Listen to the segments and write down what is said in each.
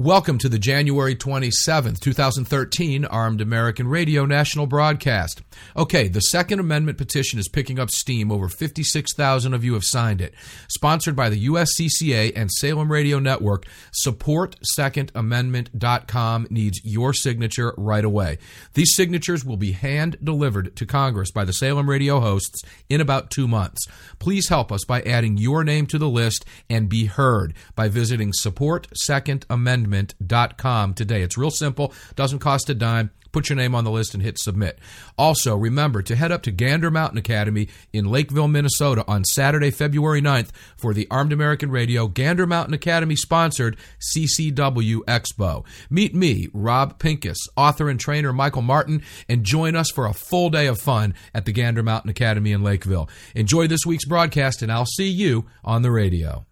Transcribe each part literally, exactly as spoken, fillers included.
Welcome to the January twenty-seventh, twenty thirteen Armed American Radio National Broadcast. Okay, the Second Amendment petition is picking up steam. Over fifty-six thousand of you have signed it. Sponsored by the U S C C A and Salem Radio Network, support second amendment dot com needs your signature right away. These signatures will be hand-delivered to Congress by the Salem Radio hosts in about two months. Please help us by adding your name to the list and be heard by visiting support second amendment dot com today. It's real simple, doesn't cost a dime. Put your name on the list and hit submit. Also, remember to head up to Gander Mountain Academy in Lakeville, Minnesota on Saturday, February ninth for the Armed American Radio Gander Mountain Academy sponsored C C W Expo. Meet me, Rob Pincus, author and trainer Michael Martin, and join us for a full day of fun at the Gander Mountain Academy in Lakeville. Enjoy this week's broadcast, and I'll see you on the radio.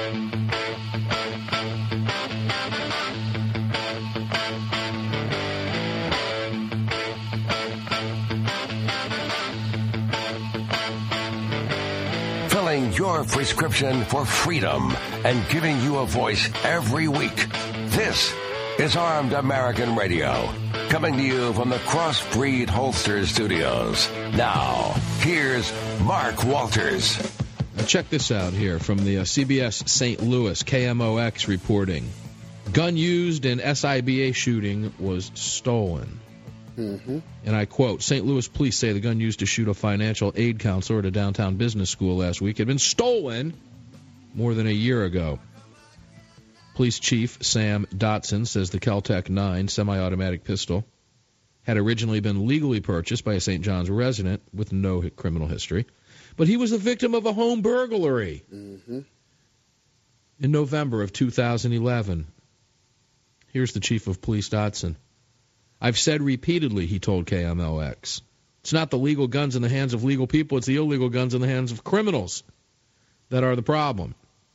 Your prescription for freedom and giving you a voice every week. This is Armed American Radio, coming to you from the Crossbreed Holster Studios. Now, here's Mark Walters. Check this out here from the uh, C B S Saint Louis, K M O X reporting. Gun used in S I B A shooting was stolen. Mm-hmm. And I quote, Saint Louis police say the gun used to shoot a financial aid counselor at a downtown business school last week had been stolen more than a year ago. Police Chief Sam Dotson says the Kel-Tec nine semi-automatic pistol had originally been legally purchased by a Saint John's resident with no criminal history, but he was the victim of a home burglary mm-hmm. in November of two thousand eleven. Here's the Chief of Police Dotson. I've said repeatedly, he told K M O X, it's not the legal guns in the hands of legal people, it's the illegal guns in the hands of criminals that are the problem.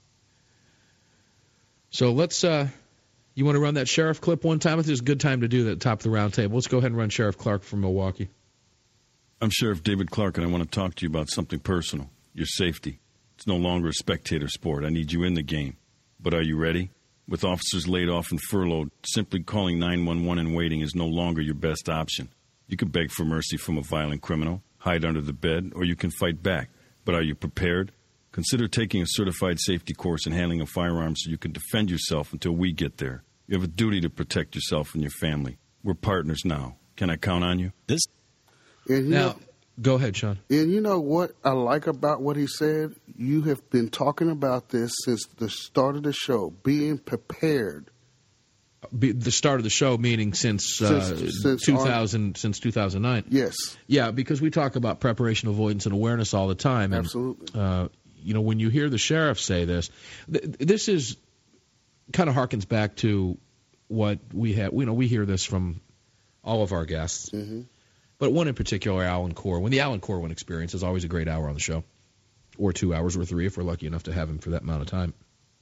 So let's, uh, you want to run that sheriff clip one time? I think it's a good time to do that at the top of the round table. Let's go ahead and run Sheriff Clark from Milwaukee. I'm Sheriff David Clark, and I want to talk to you about something personal, your safety. It's no longer a spectator sport. I need you in the game. But are you ready? With officers laid off and furloughed, simply calling nine one one and waiting is no longer your best option. You can beg for mercy from a violent criminal, hide under the bed, or you can fight back. But are you prepared? Consider taking a certified safety course and handling a firearm so you can defend yourself until we get there. You have a duty to protect yourself and your family. We're partners now. Can I count on you? This. And you now, know, go ahead, Sean. And you know what I like about what he said? You have been talking about this since the start of the show, being prepared. Be, the start of the show, meaning since, uh, since, since two thousand, our, since two thousand nine. Yes. Yeah, because we talk about preparation, avoidance, and awareness all the time. And, Absolutely. Uh, you know, when you hear the sheriff say this, th- this is kind of harkens back to what we have. You know, we hear this from all of our guests. Mm-hmm. But one in particular, Alan Corwin. The Alan Corwin Experience is always a great hour on the show, or two hours or three if we're lucky enough to have him for that amount of time.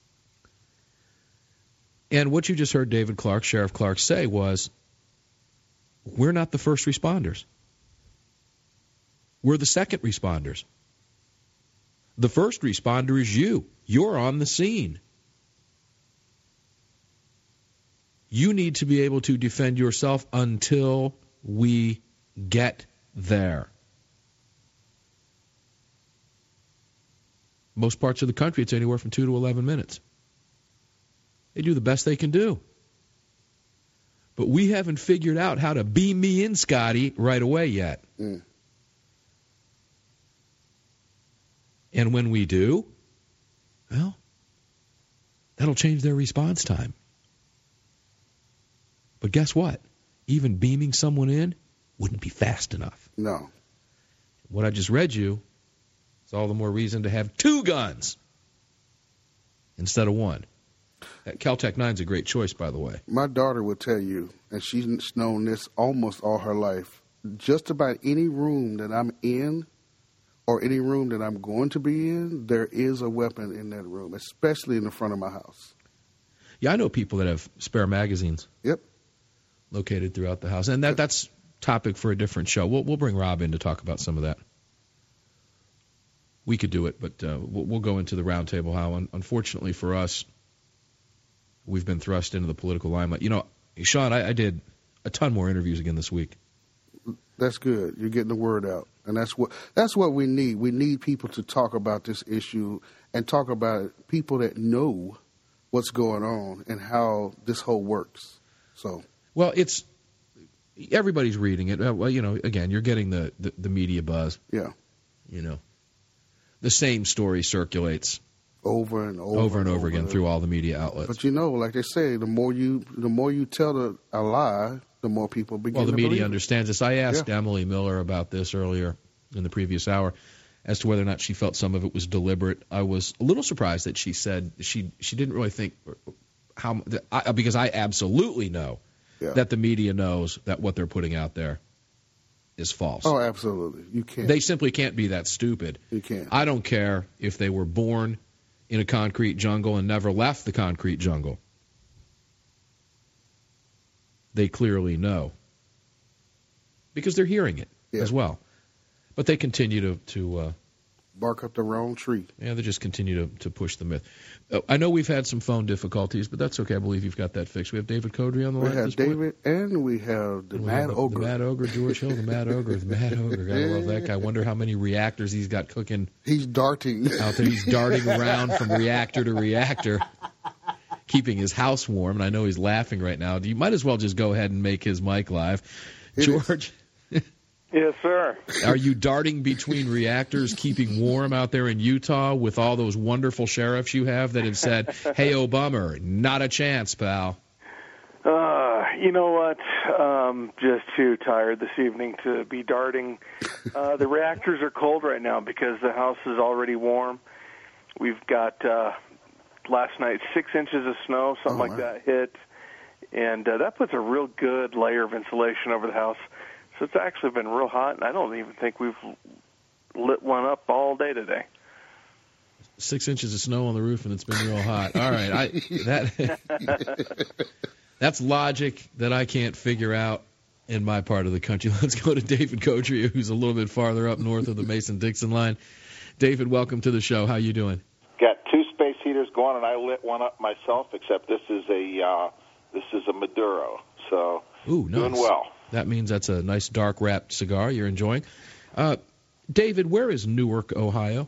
And what you just heard David Clark, Sheriff Clark, say was, we're not the first responders. We're the second responders. The first responder is you. You're on the scene. You need to be able to defend yourself until we get there. Most parts of the country, it's anywhere from two to eleven minutes. They do the best they can do. But we haven't figured out how to beam me in, Scotty, right away yet. Mm. And when we do, well, that'll change their response time. But guess what? Even beaming someone in wouldn't be fast enough. No. What I just read you is all the more reason to have two guns instead of one. That Kel-Tec nine is a great choice, by the way. My daughter will tell you, and she's known this almost all her life, just about any room that I'm in or any room that I'm going to be in, there is a weapon in that room, especially in the front of my house. Yeah, I know people that have spare magazines. Yep. Located throughout the house. And that that's topic for a different show. We'll, we'll bring Rob in to talk about some of that. We could do it, but uh, we'll, we'll go into the roundtable how, un- unfortunately for us, we've been thrust into the political limelight. You know, Sean, I, I did a ton more interviews again this week. That's good. You're getting the word out, and that's what that's what we need. We need people to talk about this issue and talk about it, people that know what's going on and how this whole works. So, well, it's everybody's reading it. Well, you know, again, you're getting the, the, the media buzz. Yeah. You know, the same story circulates over and over, over and over, over again and through all the media outlets. But you know, like they say, the more you the more you tell the, a lie, the more people begin well, the to media believe understands this. I asked yeah. Emily Miller about this earlier in the previous hour as to whether or not she felt some of it was deliberate. I was a little surprised that she said she she didn't really think how I, because I absolutely know yeah. that the media knows that what they're putting out there is false. Oh, absolutely. You can't. They simply can't be that stupid. You can't. I don't care if they were born in a concrete jungle and never left the concrete jungle. They clearly know because they're hearing it yeah. as well. But they continue to, to uh, bark up the wrong tree. Yeah, they just continue to, to push the myth. Uh, I know we've had some phone difficulties, but that's okay. I believe you've got that fixed. We have David Codry on the we line. We have at this David, point. and we have the and Mad we have Ogre. The Mad Ogre, George Hill, the Mad Ogre, the Mad Ogre. Gotta love that guy. I wonder how many reactors he's got cooking. He's darting out there. He's darting around from reactor to reactor, keeping his house warm. And I know he's laughing right now. You might as well just go ahead and make his mic live, it George. Yes, sir. Are you darting between reactors, keeping warm out there in Utah with all those wonderful sheriffs you have that have said, hey, Obama, not a chance, pal? Uh, you know what? Um, just too tired this evening to be darting. Uh, the reactors are cold right now because the house is already warm. We've got, uh, last night, six inches of snow, something oh, like wow. that hit. And uh, that puts a real good layer of insulation over the house. So it's actually been real hot, and I don't even think we've lit one up all day today. Six inches of snow on the roof, and it's been real hot. All right, I, that that's logic that I can't figure out in my part of the country. Let's go to David Codry, who's a little bit farther up north of the Mason-Dixon line. David, welcome to the show. How you doing? Got two space heaters going, and I lit one up myself. Except this is a uh, this is a Maduro, so Ooh, nice. Doing well. That means that's a nice dark wrapped cigar you're enjoying. Uh, David, where is Newark, Ohio?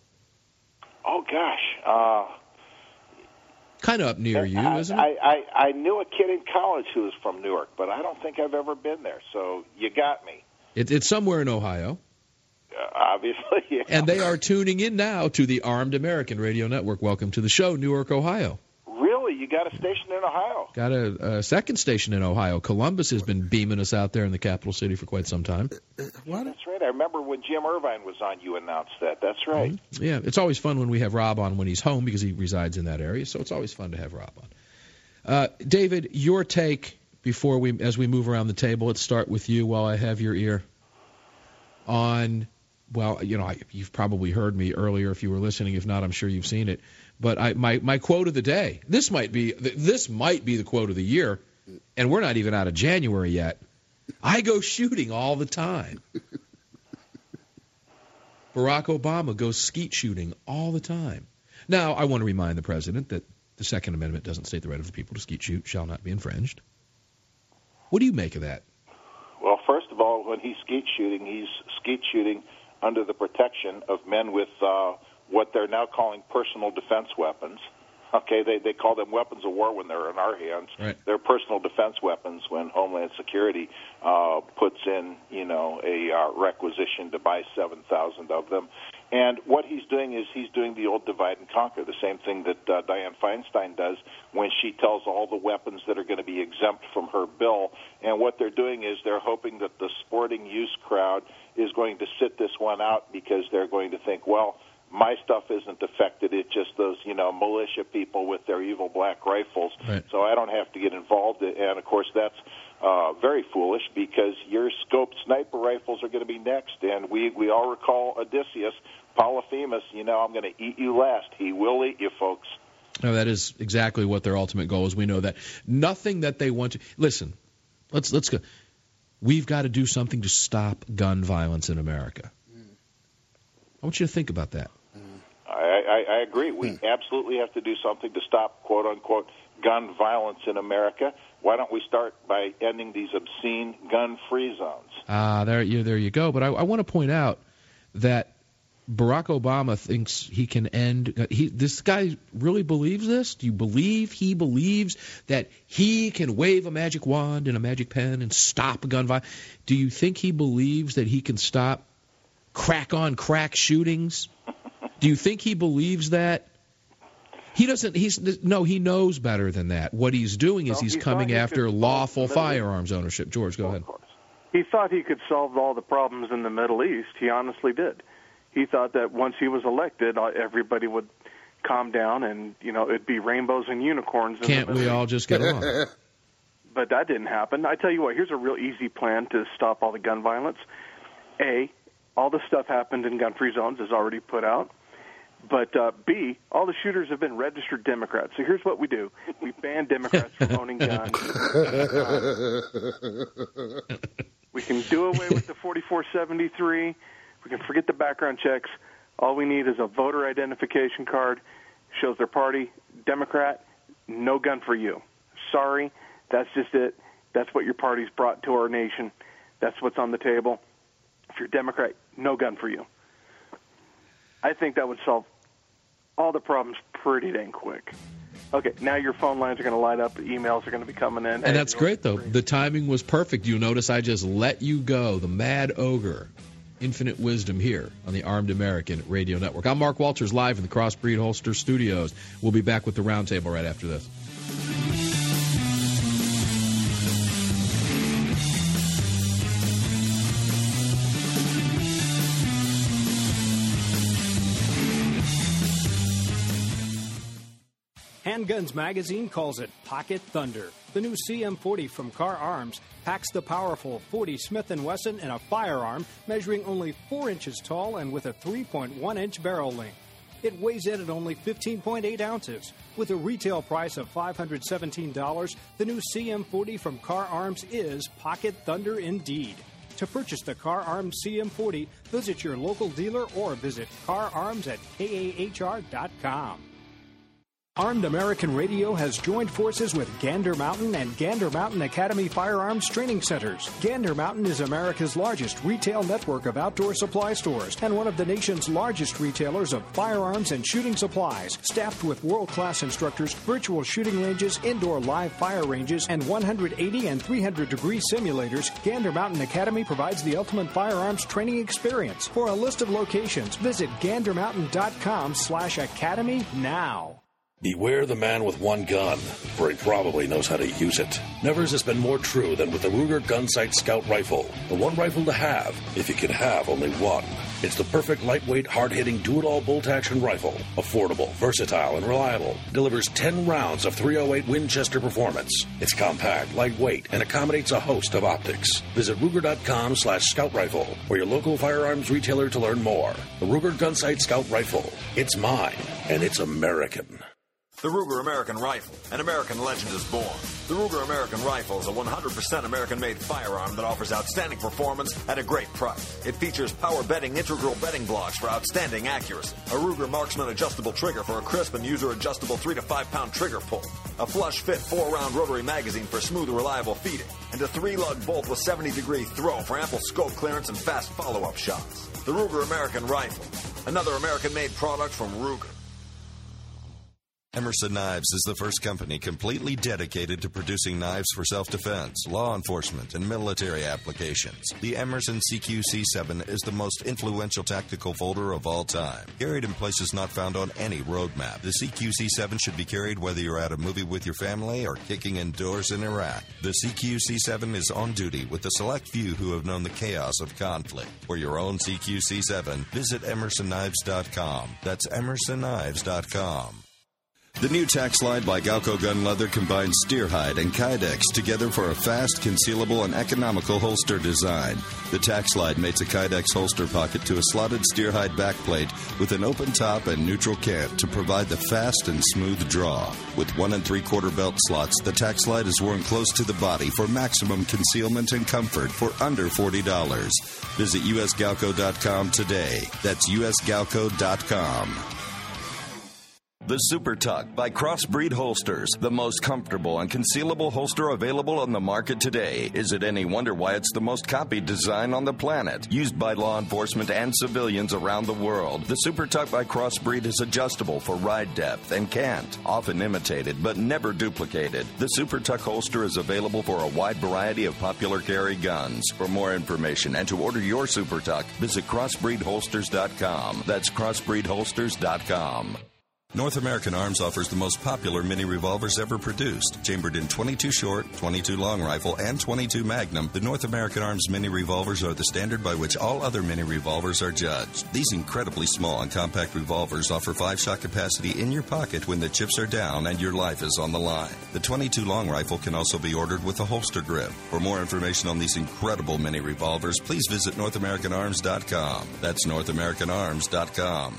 Oh, gosh. Uh, kind of up near you, I, isn't it? I, I, I knew a kid in college who was from Newark, but I don't think I've ever been there, so you got me. It, it's somewhere in Ohio. Uh, obviously, yeah. And they are tuning in now to the Armed American Radio Network. Welcome to the show, Newark, Ohio. Really? You got a station in Ohio? Got a, a second station in Ohio. Columbus has been beaming us out there in the capital city for quite some time. What? That's right. I remember when Jim Irvine was on, you announced that. That's right. Mm-hmm. Yeah, it's always fun when we have Rob on when he's home because he resides in that area, so it's always fun to have Rob on. Uh, David, your take before we, as we move around the table, let's start with you while I have your ear on, well, you know, I, you've probably heard me earlier if you were listening. If not, I'm sure you've seen it. But I, my, my quote of the day, this might be this might be the quote of the year, and we're not even out of January yet. I go shooting all the time. Barack Obama goes skeet shooting all the time. Now, I want to remind the president that the Second Amendment doesn't state the right of the people to skeet shoot shall not be infringed. What do you make of that? Well, first of all, when he's skeet shooting, he's skeet shooting under the protection of men with uh, what they're now calling personal defense weapons. Okay, they they call them weapons of war when they're in our hands. Right. They're personal defense weapons when Homeland Security uh, puts in, you know, a uh, requisition to buy seven thousand of them. And what he's doing is he's doing the old divide and conquer, the same thing that uh, Dianne Feinstein does when she tells all the weapons that are going to be exempt from her bill. And what they're doing is they're hoping that the sporting use crowd is going to sit this one out because they're going to think, well, my stuff isn't affected. It's just those, you know, militia people with their evil black rifles. Right. So I don't have to get involved. And, of course, that's uh, very foolish because your scoped sniper rifles are going to be next. And we, we all recall Odysseus, Polyphemus, you know, I'm going to eat you last. He will eat you, folks. No, that is exactly what their ultimate goal is. We know that. Nothing that they want to – listen, let's let's go. We've got to do something to stop gun violence in America. I want you to think about that. I, I, I agree. We absolutely have to do something to stop, quote-unquote, gun violence in America, why don't we start by ending these obscene gun-free zones? Ah, uh, there you there you go. But I, I want to point out that Barack Obama thinks he can end. He, this guy really believes this? Do you believe he believes that he can wave a magic wand and a magic pen and stop gun violence? Do you think he believes that he can stop crack-on-crack shootings? Do you think he believes that? He doesn't. He's no. He knows better than that. What he's doing is well, he's he coming he after lawful firearms ownership. George, go well, ahead. Of course. He thought he could solve all the problems in the Middle East. He honestly did. He thought that once he was elected, everybody would calm down, and you know it'd be rainbows and unicorns. In Can't the we Middle all East. just get along? But that didn't happen. I tell you what. Here's a real easy plan to stop all the gun violence. A, all the stuff happened in gun-free zones is already put out. But uh, B, all the shooters have been registered Democrats. So here's what we do. We ban Democrats from owning guns. We can do away with the forty-four seventy-three. We can forget the background checks. All we need is a voter identification card. Shows their party. Democrat, no gun for you. Sorry, that's just it. That's what your party's brought to our nation. That's what's on the table. If you're Democrat, no gun for you. I think that would solve all the problems pretty dang quick. Okay, now your phone lines are going to light up. The emails are going to be coming in. And that's great, though. The timing was perfect. You notice I just let you go, the mad ogre. Infinite wisdom here on the Armed American Radio Network. I'm Mark Walters, live in the Crossbreed Holster Studios. We'll be back with the roundtable right after this. Handguns Magazine calls it Pocket Thunder. The new C M forty from Car Arms packs the powerful forty Smith and Wesson in a firearm measuring only four inches tall and with a three point one inch barrel length. It weighs in at only fifteen point eight ounces. With a retail price of five hundred seventeen dollars, the new C M forty from Car Arms is Pocket Thunder indeed. To purchase the Car Arms C M forty, visit your local dealer or visit car arms at K A H R dot com. Armed American Radio has joined forces with Gander Mountain and Gander Mountain Academy Firearms Training Centers. Gander Mountain is America's largest retail network of outdoor supply stores and one of the nation's largest retailers of firearms and shooting supplies. Staffed with world-class instructors, virtual shooting ranges, indoor live fire ranges, and one hundred eighty and three hundred degree simulators, Gander Mountain Academy provides the ultimate firearms training experience. For a list of locations, visit gander mountain dot com slash academy now. Beware the man with one gun, for he probably knows how to use it. Never has this been more true than with the Ruger Gunsight Scout Rifle. The one rifle to have, if you can have only one. It's the perfect lightweight, hard-hitting, do-it-all bolt-action rifle. Affordable, versatile, and reliable. Delivers ten rounds of three oh eight Winchester performance. It's compact, lightweight, and accommodates a host of optics. Visit Ruger.com slash Scout Rifle or your local firearms retailer to learn more. The Ruger Gunsight Scout Rifle. It's mine, and it's American. The Ruger American Rifle, an American legend is born. The Ruger American Rifle is a one hundred percent American-made firearm that offers outstanding performance at a great price. It features power bedding integral bedding blocks for outstanding accuracy, a Ruger Marksman adjustable trigger for a crisp and user-adjustable three to five pound trigger pull, a flush-fit four-round rotary magazine for smooth, reliable feeding, and a three-lug bolt with seventy degree throw for ample scope clearance and fast follow-up shots. The Ruger American Rifle, another American-made product from Ruger. Emerson Knives is the first company completely dedicated to producing knives for self-defense, law enforcement, and military applications. The Emerson C Q C seven is the most influential tactical folder of all time. Carried in places not found on any roadmap, the C Q C seven should be carried whether you're at a movie with your family or kicking indoors in Iraq. The C Q C seven is on duty with the select few who have known the chaos of conflict. For your own C Q C seven, visit emerson knives dot com. That's emerson knives dot com. The new tack slide by Galco Gun Leather combines steer hide and Kydex together for a fast, concealable, and economical holster design. The tack slide mates a Kydex holster pocket to a slotted steer hide backplate with an open top and neutral cant to provide the fast and smooth draw. With one and three quarter belt slots, the tack slide is worn close to the body for maximum concealment and comfort for under forty dollars. Visit U S galco dot com today. That's U S galco dot com. The Super Tuck by Crossbreed Holsters, the most comfortable and concealable holster available on the market today. Is it any wonder why it's the most copied design on the planet? Used by law enforcement and civilians around the world, the Super Tuck by Crossbreed is adjustable for ride depth and can't, often imitated but never duplicated. The Super Tuck holster is available for a wide variety of popular carry guns. For more information and to order your Super Tuck, visit crossbreed holsters dot com. That's crossbreed holsters dot com. North American Arms offers the most popular mini revolvers ever produced. Chambered in twenty-two short, twenty-two long rifle, and twenty-two Magnum, the North American Arms mini revolvers are the standard by which all other mini revolvers are judged. These incredibly small and compact revolvers offer five-shot capacity in your pocket when the chips are down and your life is on the line. The twenty-two long rifle can also be ordered with a holster grip. For more information on these incredible mini revolvers, please visit north american arms dot com. That's north american arms dot com.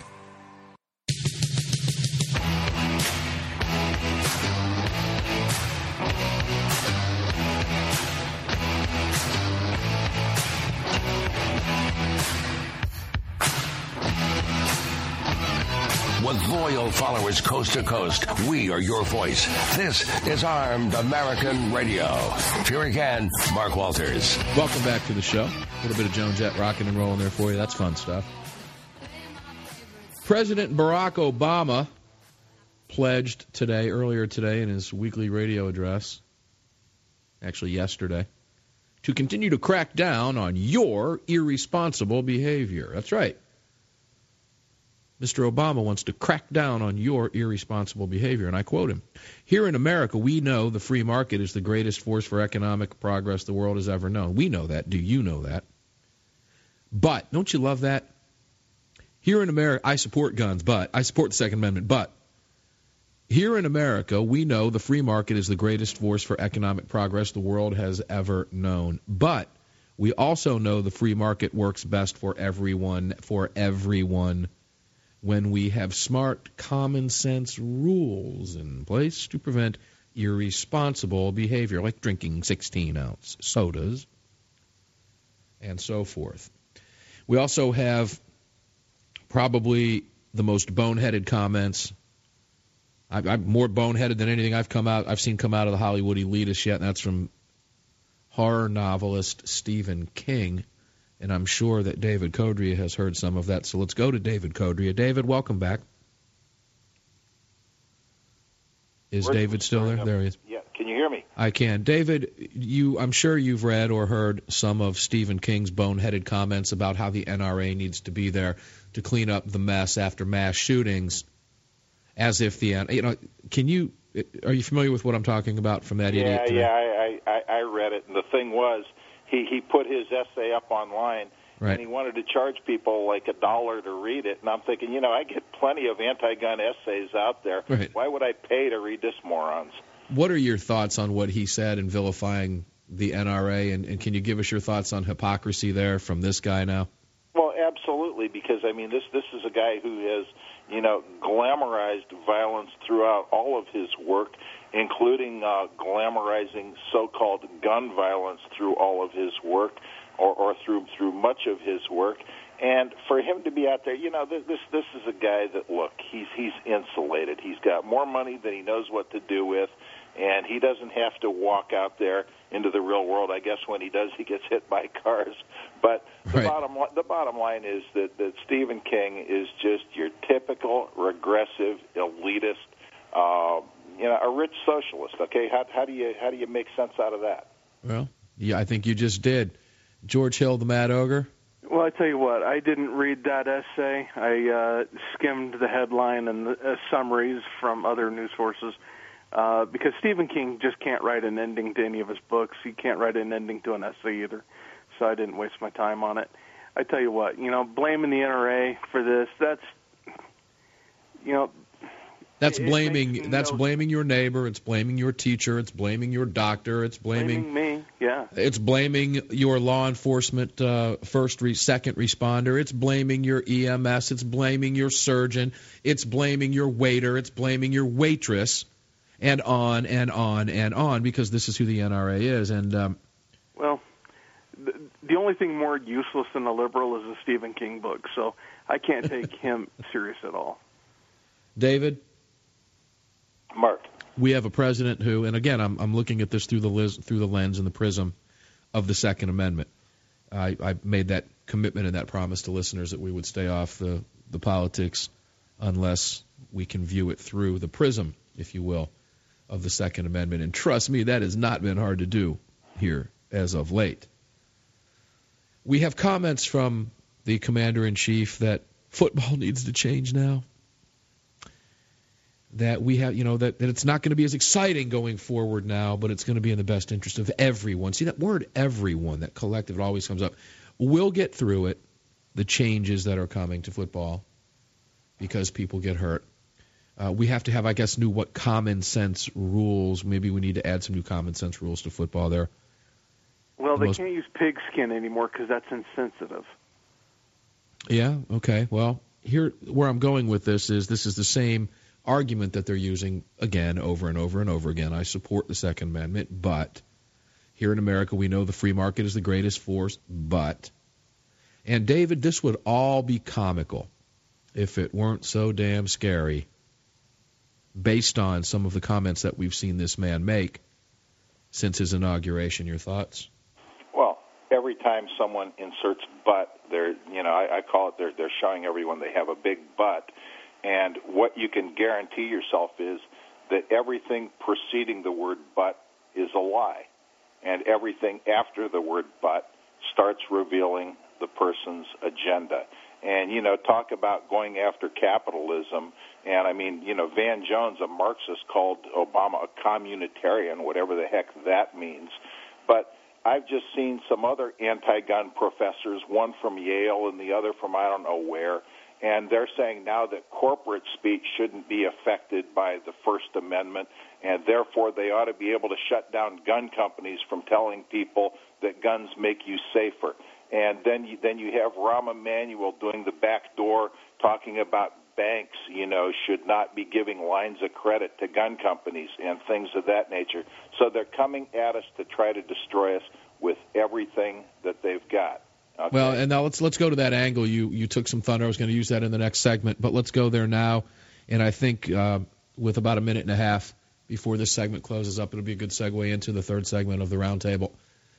With loyal followers coast to coast, we are your voice. This is Armed American Radio. Here again, Mark Walters. Welcome back to the show. A little bit of Joan Jett rocking and rolling there for you. That's fun stuff. President Barack Obama pledged today, earlier today in his weekly radio address, actually yesterday, to continue to crack down on your irresponsible behavior. That's right. Mister Obama wants to crack down on your irresponsible behavior, and I quote him. Here in America, we know the free market is the greatest force for economic progress the world has ever known. We know that. Do you know that? But, don't you love that? Here in America, I support guns, but, I support the Second Amendment, but, here in America, we know the free market is the greatest force for economic progress the world has ever known. But, we also know the free market works best for everyone, for everyone, when we have smart, common-sense rules in place to prevent irresponsible behavior, like drinking sixteen-ounce sodas and so forth. We also have probably the most boneheaded comments. I, I'm more boneheaded than anything I've come out. I've seen come out of the Hollywood elitists yet, and that's from horror novelist Stephen King. And I'm sure that David Codrea has heard some of that. So let's go to David Codrea. David, welcome back. Is Where's David still there? Up? There he is. Yeah, can you hear me? I can. David, you, I'm sure you've read or heard some of Stephen King's boneheaded comments about how the N R A needs to be there to clean up the mess after mass shootings, as if the, you know, can you, are you familiar with what I'm talking about from that yeah, idiot? Yeah, yeah, I, I, I read it, and the thing was, He he put his essay up online, right, and he wanted to charge people like a dollar to read it. And I'm thinking, you know, I get plenty of anti-gun essays out there. Right. Why would I pay to read this morons? What are your thoughts on what he said in vilifying the N R A, and, and can you give us your thoughts on hypocrisy there from this guy now? Well, absolutely, because, I mean, this this is a guy who has, you know, glamorized violence throughout all of his work, including uh, glamorizing so-called gun violence through all of his work, or, or through through much of his work. And for him to be out there, you know, this this is a guy that, look, he's he's insulated. He's got more money than he knows what to do with, and he doesn't have to walk out there into the real world. I guess when he does, he gets hit by cars. But the right. bottom the bottom line is that, that Stephen King is just your typical regressive, elitist, uh, you know, a rich socialist. Okay, how how do you how do you make sense out of that? Well, yeah, I think you just did. George Hill, the Mad Ogre. Well, I tell you what, I didn't read that essay. I uh, skimmed the headline and the uh, summaries from other news sources uh, because Stephen King just can't write an ending to any of his books. He can't write an ending to an essay either, so I didn't waste my time on it. I tell you what, you know, blaming the N R A for this, that's, you know... That's it, blaming it That's no, blaming your neighbor, it's blaming your teacher, it's blaming your doctor, it's blaming... blaming me, yeah. It's blaming your law enforcement uh, first, re- second responder. It's blaming your E M S. It's blaming your surgeon. It's blaming your waiter. It's blaming your waitress, and on and on and on, because this is who the N R A is. And um, well, the, the only thing more useless than a liberal is a Stephen King book, so I can't take him serious at all. David, Mark. We have a president who, and again, I'm, I'm looking at this through the lis- through the lens and the prism of the Second Amendment. I, I made that commitment and that promise to listeners that we would stay off the, the politics unless we can view it through the prism, if you will, of the Second Amendment. And trust me, that has not been hard to do here as of late. We have comments from the Commander-in-Chief that football needs to change now. That we have, you know, that, that it's not going to be as exciting going forward now, but it's going to be in the best interest of everyone. See, that word everyone, that collective, it always comes up. We'll get through it, the changes that are coming to football, because people get hurt. Uh, we have to have, I guess, new what common sense rules. Maybe we need to add some new common sense rules to football there. Well, the they most... can't use pigskin anymore because that's insensitive. Yeah, okay. Well, here where I'm going with this is this is the same argument that they're using again over and over and over again. I support the Second Amendment, but here in America we know the free market is the greatest force, but. And, David, this would all be comical if it weren't so damn scary based on some of the comments that we've seen this man make since his inauguration. Your thoughts? Well, every time someone inserts "but," they're, you know, I, I call it they're they're showing everyone they have a big butt. And what you can guarantee yourself is that everything preceding the word "but" is a lie, and everything after the word "but" starts revealing the person's agenda. And, you know, talk about going after capitalism. And, I mean, you know, Van Jones, a Marxist, called Obama a communitarian, whatever the heck that means. But I've just seen some other anti-gun professors, one from Yale and the other from I don't know where, and they're saying now that corporate speech shouldn't be affected by the First Amendment, and therefore they ought to be able to shut down gun companies from telling people that guns make you safer. And then you, then you have Rahm Emanuel doing the back door, talking about banks, you know, should not be giving lines of credit to gun companies and things of that nature. So they're coming at us to try to destroy us with everything that they've got. Okay. Well, and now let's let's go to that angle. You you took some thunder. I was going to use that in the next segment, but let's go there now. And I think uh, with about a minute and a half before this segment closes up, it'll be a good segue into the third segment of the roundtable.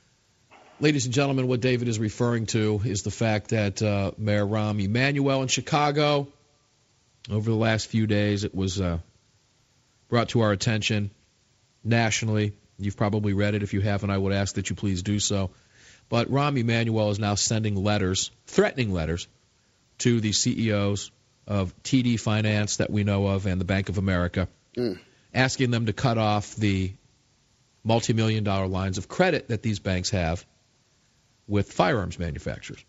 Ladies and gentlemen, what David is referring to is the fact that uh, Mayor Rahm Emanuel in Chicago, over the last few days, it was uh, brought to our attention nationally. You've probably read it. If you haven't, I would ask that you please do so. But Rahm Emanuel is now sending letters, threatening letters, to the C E Os of T D Finance that we know of and the Bank of America, mm. asking them to cut off the multi-million dollar lines of credit that these banks have with firearms manufacturers.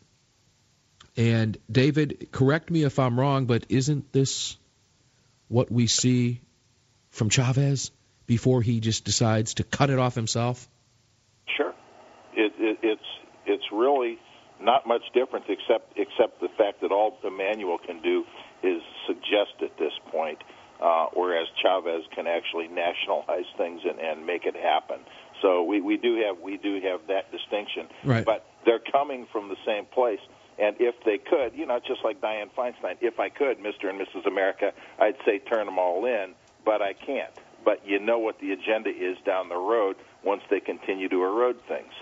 And, David, correct me if I'm wrong, but isn't this what we see from Chavez before he just decides to cut it off himself? Sure. It, it, it's it's really not much different except except the fact that all Emanuel can do is suggest at this point, uh, whereas Chavez can actually nationalize things and, and make it happen. So we, we do have we do have that distinction. Right. But they're coming from the same place. And if they could, you know, just like Dianne Feinstein, if I could, Mister and Missus America, I'd say turn them all in, but I can't. But you know what the agenda is down the road once they continue to erode things.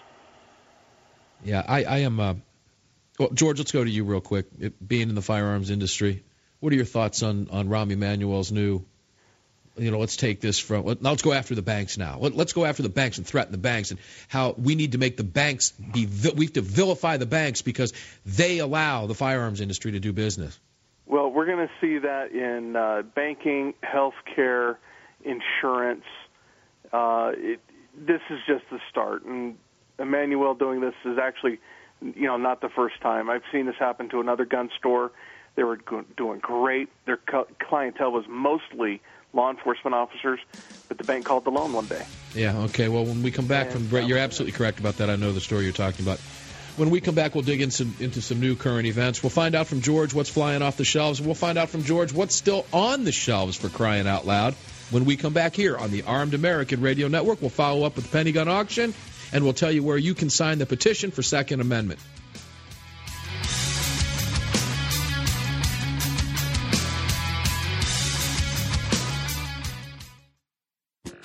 Yeah, I, I am. Uh, well, George, let's go to you real quick. It, being in the firearms industry, what are your thoughts on, on Rahm Emanuel's new, you know, let's take this from, let, let's go after the banks now. Let, let's go after the banks and threaten the banks, and how we need to make the banks be, we have to vilify the banks because they allow the firearms industry to do business. Well, we're going to see that in uh, banking, healthcare, insurance. Uh, it, this is just the start, and Emanuel doing this is actually, you know, not the first time. I've seen this happen to another gun store. They were go- doing great. Their co- clientele was mostly law enforcement officers, but the bank called the loan one day. Yeah, okay. Well, when we come back and from break, you're absolutely correct about that. I know the story you're talking about. When we come back, we'll dig in some, into some new current events. We'll find out from George what's flying off the shelves, and we'll find out from George what's still on the shelves, for crying out loud. When we come back here on the Armed American Radio Network, we'll follow up with the Penny Gun Auction, and we'll tell you where you can sign the petition for Second Amendment.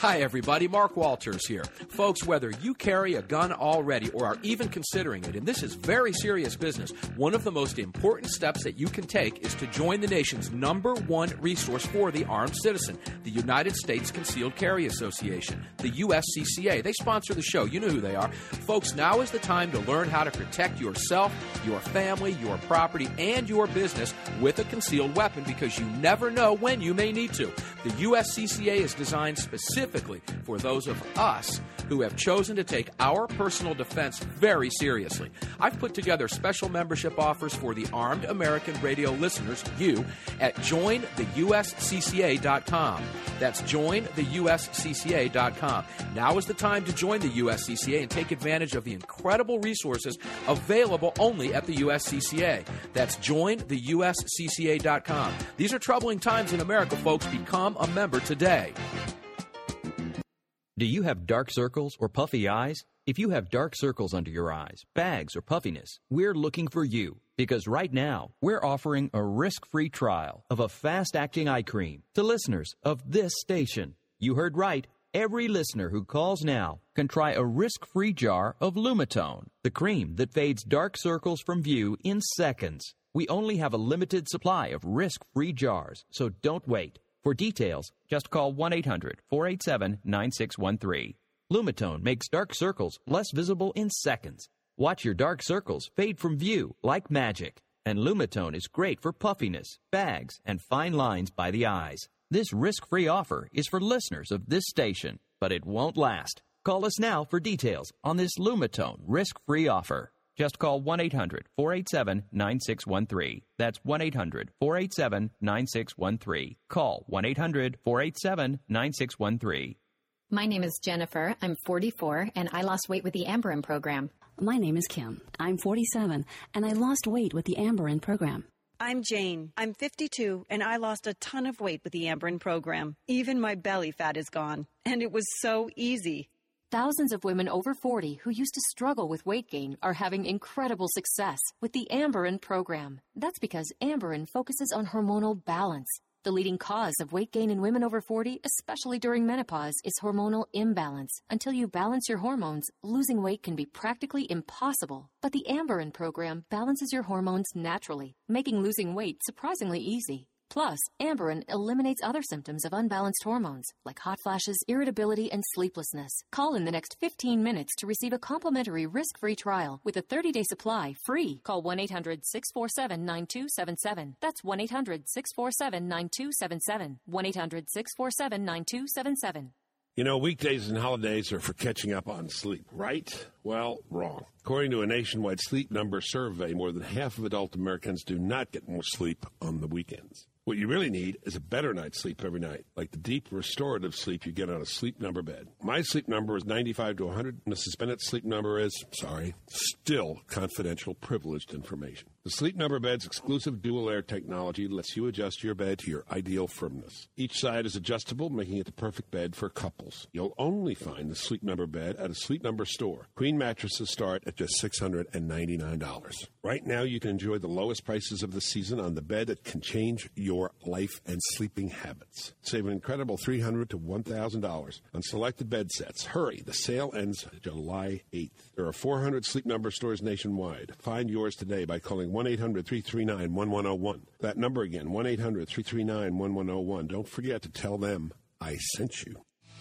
Hi, everybody. Mark Walters here. Folks, whether you carry a gun already or are even considering it, and this is very serious business, one of the most important steps that you can take is to join the nation's number one resource for the armed citizen, the United States Concealed Carry Association, the U S C C A. They sponsor the show. You know who they are. Folks, now is the time to learn how to protect yourself, your family, your property, and your business with a concealed weapon, because you never know when you may need to. The U S C C A is designed specifically for those of us who have chosen to take our personal defense very seriously. I've put together special membership offers for the Armed American Radio listeners, you, at join the U S C C A dot com. That's join the U S C C A dot com. Now is the time to join the U S C C A and take advantage of the incredible resources available only at the U S C C A. That's join the U S C C A dot com. These are troubling times in America, folks. Become a member today. Do you have dark circles or puffy eyes? If you have dark circles under your eyes, bags, or puffiness, we're looking for you, because right now we're offering a risk-free trial of a fast-acting eye cream to listeners of this station. You heard right. Every listener who calls now can try a risk-free jar of Lumitone, the cream that fades dark circles from view in seconds. We only have a limited supply of risk-free jars, so don't wait. For details, just call one eight hundred, four eight seven, nine six one three. Lumitone makes dark circles less visible in seconds. Watch your dark circles fade from view like magic. And Lumitone is great for puffiness, bags, and fine lines by the eyes. This risk-free offer is for listeners of this station, but it won't last. Call us now for details on this Lumitone risk-free offer. Just call one eight hundred, four eight seven, nine six one three. That's one eight hundred, four eight seven, nine six one three. Call one eight hundred, four eight seven, nine six one three. My name is Jennifer. I'm forty-four, and I lost weight with the Amberin program. My name is Kim. I'm forty-seven, and I lost weight with the Amberin program. I'm Jane. I'm fifty-two, and I lost a ton of weight with the Amberin program. Even my belly fat is gone, and it was so easy. Thousands of women over forty who used to struggle with weight gain are having incredible success with the Amberin program. That's because Amberin focuses on hormonal balance. The leading cause of weight gain in women over forty, especially during menopause, is hormonal imbalance. Until you balance your hormones, losing weight can be practically impossible. But the Amberin program balances your hormones naturally, making losing weight surprisingly easy. Plus, Amberin eliminates other symptoms of unbalanced hormones, like hot flashes, irritability, and sleeplessness. Call in the next fifteen minutes to receive a complimentary risk-free trial with a thirty-day supply free. Call one eight hundred, six four seven, nine two seven seven. That's one eight hundred, six four seven, nine two seven seven. one eight hundred, six four seven, nine two seven seven. You know, weekdays and holidays are for catching up on sleep, right? Well, wrong. According to a nationwide sleep number survey, more than half of adult Americans do not get more sleep on the weekends. What you really need is a better night's sleep every night, like the deep restorative sleep you get on a Sleep Number bed. My sleep number is ninety-five to one hundred. Missus Bennett's sleep number is, sorry, still confidential, privileged information. The Sleep Number bed's exclusive dual-air technology lets you adjust your bed to your ideal firmness. Each side is adjustable, making it the perfect bed for couples. You'll only find the Sleep Number bed at a Sleep Number store. Queen mattresses start at just six hundred ninety-nine dollars. Right now, you can enjoy the lowest prices of the season on the bed that can change your life and sleeping habits. Save an incredible three hundred dollars to one thousand dollars on selected bed sets. Hurry, the sale ends July eighth. There are four hundred Sleep Number stores nationwide. Find yours today by calling one eight hundred, three three nine, one one zero one. That number again, one eight hundred, three three nine, one one zero one. Don't forget to tell them I sent you.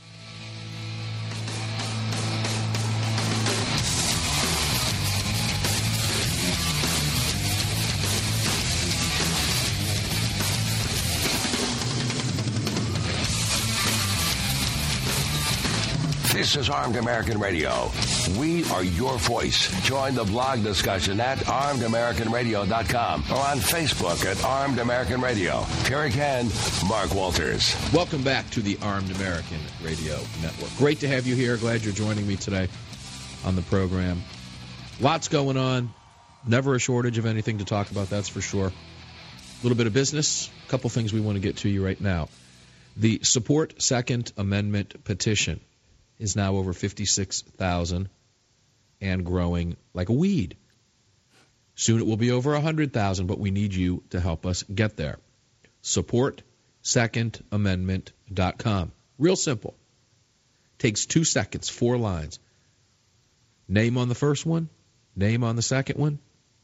This is Armed American Radio. We are your voice. Join the blog discussion at armed american radio dot com or on Facebook at Armed American Radio. Here again, Mark Walters. Welcome back to the Armed American Radio Network. Great to have you here. Glad you're joining me today on the program. Lots going on. Never a shortage of anything to talk about, that's for sure. A little bit of business. A couple things we want to get to you right now. The Support Second Amendment petition is now over fifty-six thousand and growing like a weed. Soon it will be over one hundred thousand, but we need you to help us get there. support second amendment dot com. Real simple. Takes two seconds, four lines. Name on the first one, name on the second one,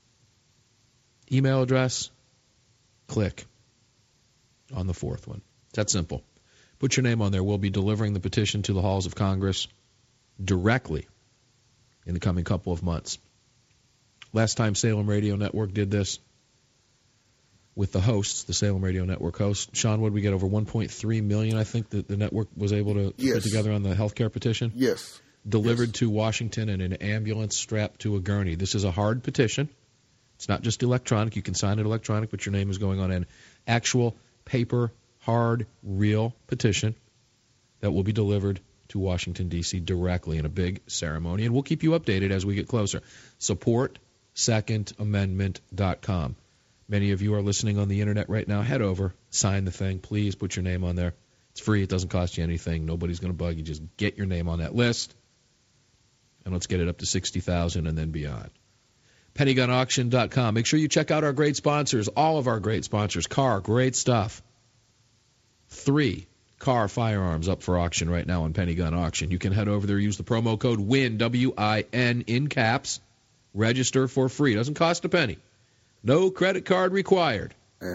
email address, click on the fourth one. It's that simple. Put your name on there. We'll be delivering the petition to the halls of Congress directly in the coming couple of months. Last time Salem Radio Network did this with the hosts, the Salem Radio Network hosts, Sean, what did we get? Over one point three million, I think, that the network was able to yes. put together on the health care petition? Yes. Delivered yes. to Washington in an ambulance strapped to a gurney. This is a hard petition. It's not just electronic. You can sign it electronic, but your name is going on an actual paper, hard, real petition that will be delivered to Washington, D C directly in a big ceremony. And we'll keep you updated as we get closer. support second amendment dot com. Many of you are listening on the Internet right now. Head over, sign the thing. Please put your name on there. It's free. It doesn't cost you anything. Nobody's going to bug you. Just get your name on that list, and let's get it up to sixty thousand and then beyond. penny gun auction dot com. Make sure you check out our great sponsors, all of our great sponsors. Car, great stuff. Three car firearms up for auction right now on Penny Gun Auction. You can head over there, use the promo code WIN, W I N, in caps. Register for free. Doesn't cost a penny. No credit card required.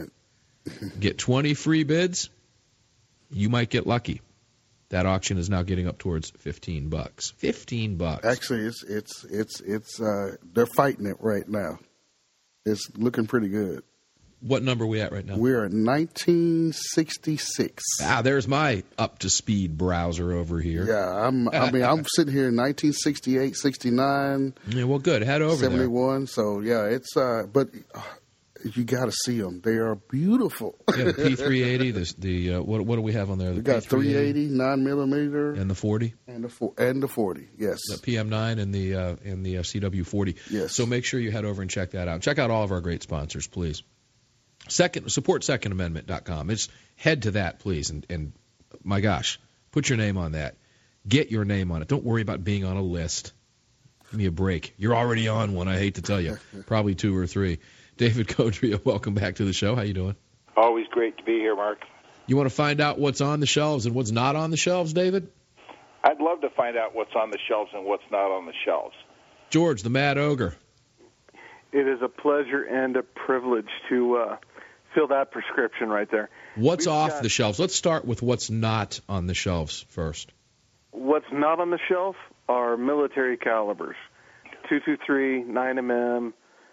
Get twenty free bids. You might get lucky. That auction is now getting up towards fifteen bucks. Fifteen bucks. Actually, it's it's it's it's uh, they're fighting it right now. It's looking pretty good. What number are we at right now? We're at nineteen sixty-six. Ah, there's my up-to-speed browser over here. Yeah, I'm. I mean, I'm sitting here in nineteen sixty-eight, sixty-nine. Yeah, well, good. Head over seventy-one. there. So yeah, it's. Uh, but uh, you got to see them. They are beautiful. Yeah, the P three eighty. The the uh, what what do we have on there? The we got three eighty, nine millimeter, and the forty, and the four, and the forty. Yes, the P M nine and the uh, and the uh, C W forty. Yes. So make sure you head over and check that out. Check out all of our great sponsors, please. Second, support second amendment dot com. It's head to that, please, and, and my gosh, put your name on that. Get your name on it. Don't worry about being on a list. Give me a break. You're already on one. I hate to tell you, probably two or three. David Codrea, welcome back to the show. How you doing? Always great to be here, Mark. You want to find out what's on the shelves and what's not on the shelves, David? I'd love to find out what's on the shelves and what's not on the shelves. George, the Mad Ogre. It is a pleasure and a privilege to uh, fill that prescription right there. What's We've off got, the shelves? Let's start with what's not on the shelves first. What's not on the shelf are military calibers, two twenty-three, nine millimeter,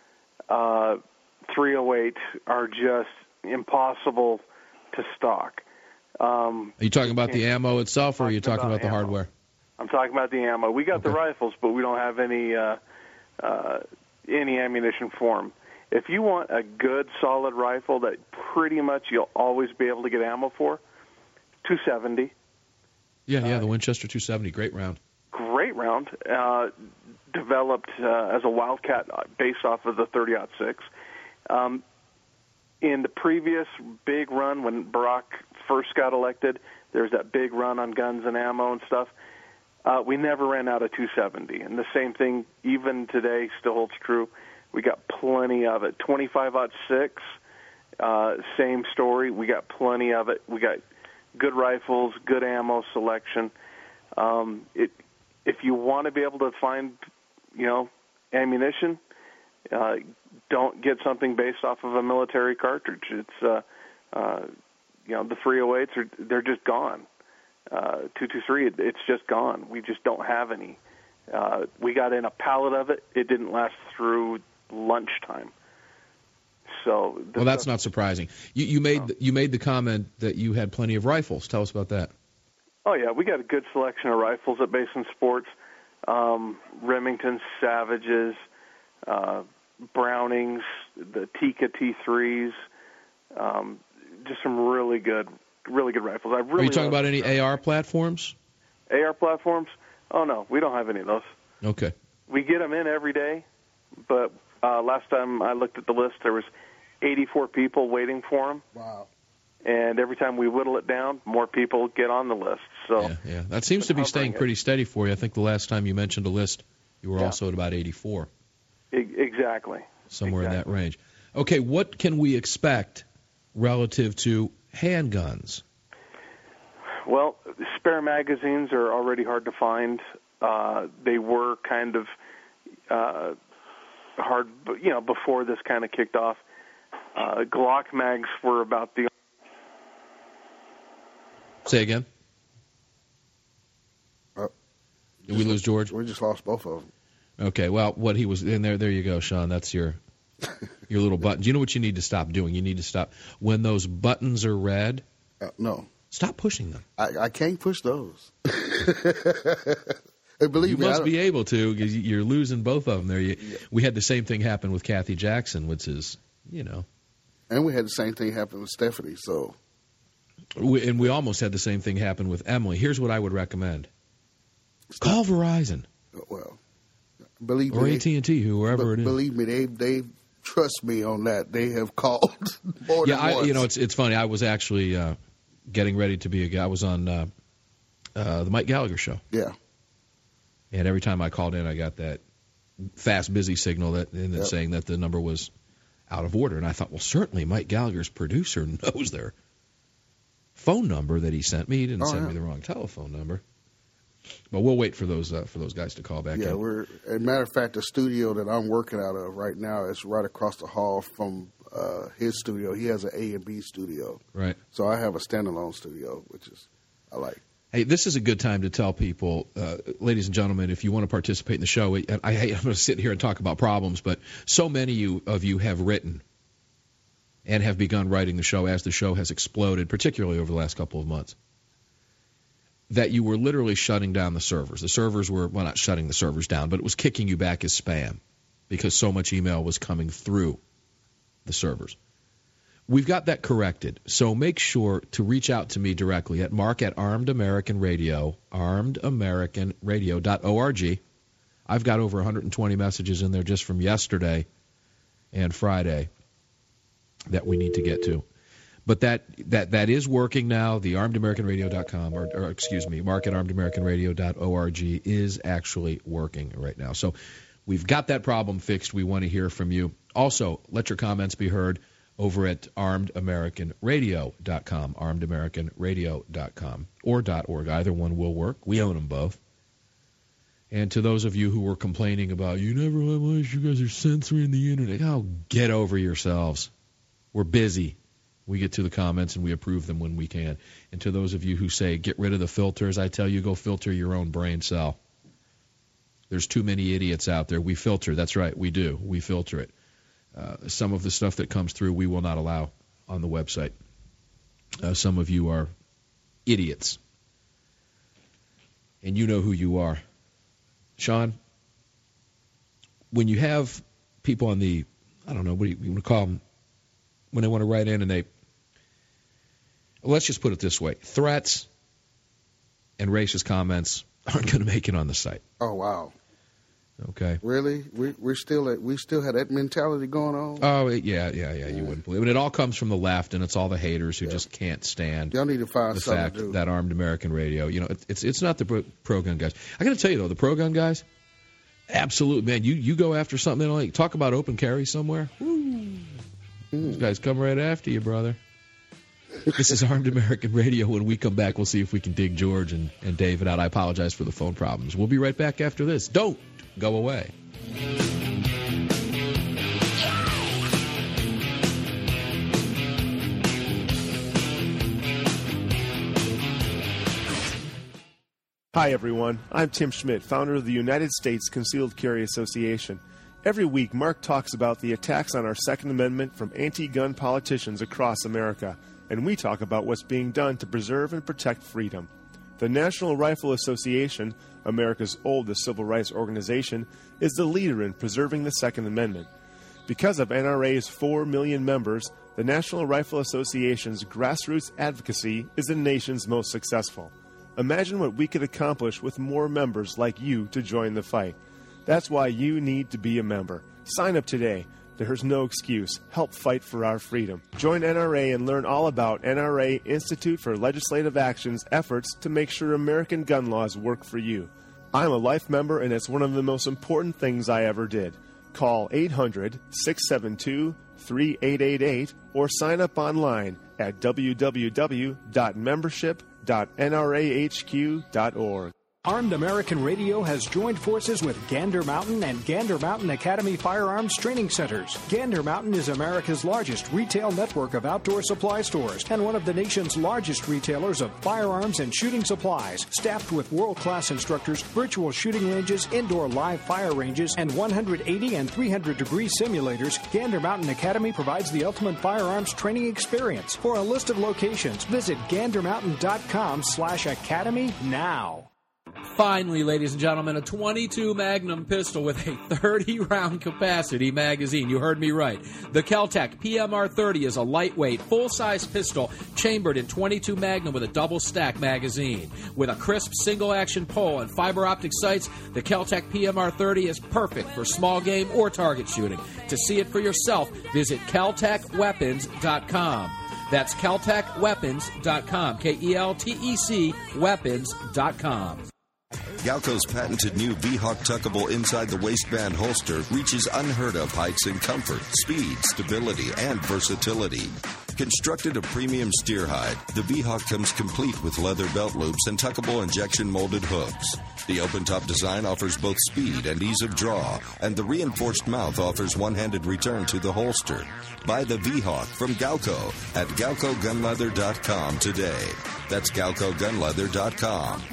uh, three oh eight are just impossible to stock. Um, are you talking about the ammo itself, or are you talking about, about the ammo. hardware? I'm talking about the ammo. We got okay. the rifles, but we don't have any uh, uh, any ammunition for them. If you want a good, solid rifle that pretty much you'll always be able to get ammo for, two seventy. Yeah, yeah, uh, the Winchester two seventy, great round. Great round, uh, developed uh, as a Wildcat based off of the thirty aught six. Um, in the previous big run, when Barack first got elected, there was that big run on guns and ammo and stuff. Uh, we never ran out of two seventy, and the same thing even today still holds true. We got plenty of it. twenty-five aught six, uh, same story. We got plenty of it. We got good rifles, good ammo selection. Um, it, if you want to be able to find, you know, ammunition, uh, don't get something based off of a military cartridge. It's, uh, uh, you know, the three oh eights are they're just gone. Uh, two twenty-three, it, it's just gone. We just don't have any. Uh, we got in a pallet of it. It didn't last through lunchtime. So well, that's not surprising. You, you made the, you made the comment that you had plenty of rifles. Tell us about that. Oh yeah, we got a good selection of rifles at Basin Sports. Um, Remington Savages, uh, Brownings, the Tikka T threes, um, just some really good, really good rifles. I really. Are you talking about any A R platforms? A R platforms? Oh no, we don't have any of those. Okay. We get them in every day, but uh, last time I looked at the list, there was eighty-four people waiting for them. Wow. And every time we whittle it down, more people get on the list. So yeah, yeah. That seems to be staying pretty steady for you. I think the last time you mentioned a list, you were yeah. also at about eighty-four. E- exactly. Somewhere exactly. in that range. Okay, what can we expect relative to handguns? well, spare magazines are already hard to find. Uh, they were kind of uh, hard, you know, before this kind of kicked off. Uh, Glock mags were about the... Say again? Uh, Did we lose George? We just lost both of them. Okay, well, what he was in there, there you go, Sean. That's your your little button. Do you know what you need to stop doing? You need to stop when those buttons are red. Uh, no, stop pushing them. I, I can't push those. Hey, believe you me, must be able to because you're losing both of them. There, you, yeah. We had the same thing happen with Kathy Jackson, which is, you know, and we had the same thing happen with Stephanie. So, we, and we almost had the same thing happen with Emily. Here's what I would recommend: call Verizon. Well. Believe or me, A T and T, whoever it is. Believe me, they they trust me on that. They have called more yeah, than I, once. you know, it's it's funny. I was actually uh, getting ready to be a guy. I was on uh, uh, the Mike Gallagher show. Yeah. And every time I called in, I got that fast busy signal that and yep. saying that the number was out of order. And I thought, well, certainly Mike Gallagher's producer knows their phone number that he sent me. He didn't oh, send yeah. me the wrong telephone number. But we'll wait for those uh, for those guys to call back yeah, in. we're. As a matter of fact, the studio that I'm working out of right now is right across the hall from uh, his studio. He has an A and B studio. Right. So I have a standalone studio, which is I like. Hey, this is a good time to tell people, uh, ladies and gentlemen, if you want to participate in the show, I, I, I'm going to sit here and talk about problems, but so many you, of you have written and have begun writing the show as the show has exploded, particularly over the last couple of months, that you were literally shutting down the servers. The servers were, well, not shutting the servers down, but it was kicking you back as spam because so much email was coming through the servers. We've got that corrected, so make sure to reach out to me directly at mark at Armed American Radio, armed american radio dot org. I've got over one hundred twenty messages in there just from yesterday and Friday that we need to get to. But that, that, that is working now. The armed american radio dot com, or, or excuse me, mark at armed american radio dot org is actually working right now. So we've got that problem fixed. We want to hear from you. Also, let your comments be heard over at armed american radio dot com, armed american radio dot com, or .org. Either one will work. We own them both. And to those of you who were complaining about, you never let us, you guys are censoring the internet. Oh, get over yourselves. We're busy. We get to the comments and we approve them when we can. And to those of you who say, get rid of the filters, I tell you, go filter your own brain cell. There's too many idiots out there. We filter. That's right. We do. We filter it. Uh, some of the stuff that comes through we will not allow on the website. Uh, some of you are idiots. And you know who you are. Sean, when you have people on the, I don't know, what do you, you want to call them, when they want to write in and they, let's just put it this way, threats and racist comments aren't going to make it on the site. Oh, wow. Okay. Really? We, we're still at, we still had that mentality going on? Oh, yeah, yeah, yeah, you wouldn't believe it. And it all comes from the left, and it's all the haters who yeah. just can't stand Y'all need to find the something fact to do. that Armed American Radio, you know, it, it's it's not the pro, pro-gun guys. I got to tell you, though, the pro-gun guys, absolute, man, you, you go after something, like talk about open carry somewhere, woo, those guys come right after you, brother. This is Armed American Radio. When we come back, we'll see if we can dig George and, and David out. I apologize for the phone problems. We'll be right back after this. Don't go away. Hi, everyone. I'm Tim Schmidt, founder of the United States Concealed Carry Association. Every week, Mark talks about the attacks on our Second Amendment from anti-gun politicians across America, and we talk about what's being done to preserve and protect freedom. The National Rifle Association, America's oldest civil rights organization, is the leader in preserving the Second Amendment. Because of N R A's four million members, the National Rifle Association's grassroots advocacy is the nation's most successful. Imagine what we could accomplish with more members like you to join the fight. That's why you need to be a member. Sign up today. There's no excuse. Help fight for our freedom. Join N R A and learn all about N R A Institute for Legislative Action's efforts to make sure American gun laws work for you. I'm a life member, and it's one of the most important things I ever did. Call eight hundred, six seven two, three eight eight eight or sign up online at w w w dot membership dot N R A H Q dot org. Armed American Radio has joined forces with Gander Mountain and Gander Mountain Academy Firearms Training Centers. Gander Mountain is America's largest retail network of outdoor supply stores and one of the nation's largest retailers of firearms and shooting supplies. Staffed with world-class instructors, virtual shooting ranges, indoor live fire ranges, and one hundred eighty and three hundred degree simulators, Gander Mountain Academy provides the ultimate firearms training experience. For a list of locations, visit gander mountain dot com slash academy now. Finally, ladies and gentlemen, a twenty-two Magnum pistol with a thirty round capacity magazine. You heard me right. The Kel-Tec P M R thirty is a lightweight, full-size pistol chambered in twenty-two Magnum with a double-stack magazine. With a crisp single-action pole and fiber optic sights, the Kel-Tec P M R thirty is perfect for small game or target shooting. To see it for yourself, visit kel tec weapons dot com. That's kel tec weapons dot com. K E L T E C weapons dot com. Galco's patented new V-Hawk tuckable inside the waistband holster reaches unheard of heights in comfort, speed, stability, and versatility. Constructed of premium steer hide, the V-Hawk comes complete with leather belt loops and tuckable injection molded hooks. The open-top design offers both speed and ease of draw, and the reinforced mouth offers one-handed return to the holster. Buy the V-Hawk from Galco at galco gun leather dot com today. That's galco gun leather dot com.